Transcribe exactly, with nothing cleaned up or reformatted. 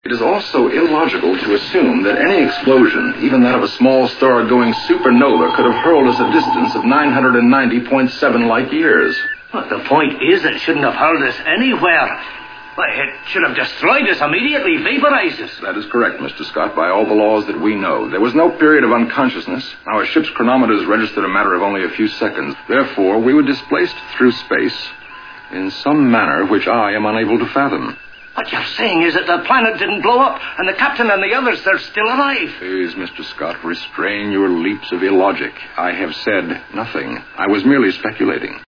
It is also illogical to assume that any explosion, even that of a small star-going supernova, could have hurled us a distance of nine hundred ninety point seven light years. But the point is, it shouldn't have hurled us anywhere. Why, it should have destroyed us immediately, vaporized us. That is correct, Mister Scott, by all the laws that we know. There was no period of unconsciousness. Our ship's chronometers registered a matter of only a few seconds. Therefore, we were displaced through space in some manner which I am unable to fathom. What you're saying is that the planet didn't blow up, and the captain and the others, they're still alive. Please, Mister Scott, restrain your leaps of illogic. I have said nothing. I was merely speculating.